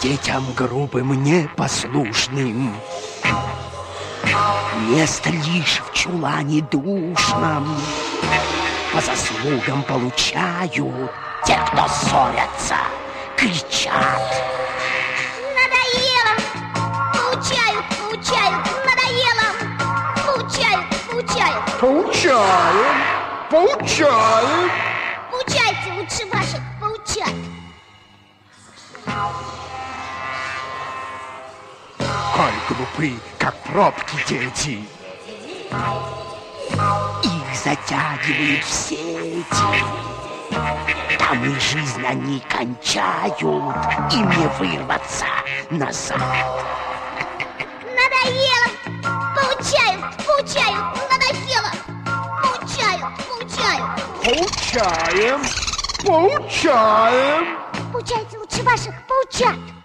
детям грубым, непослушным место лишь в чулане душном. По заслугам получают те, кто ссорятся, кричат. Надоело! Поучают, надоело! Поучают. Поучаем. Поучайте лучше ваших, поучать. Коль глупы, как пробки дети, их затягивают в сети. Там и жизнь они кончают, им не вырваться назад. Надоело! Поучают, надоело! Поучают. Поучаем. Поучайте лучше ваших, поучат.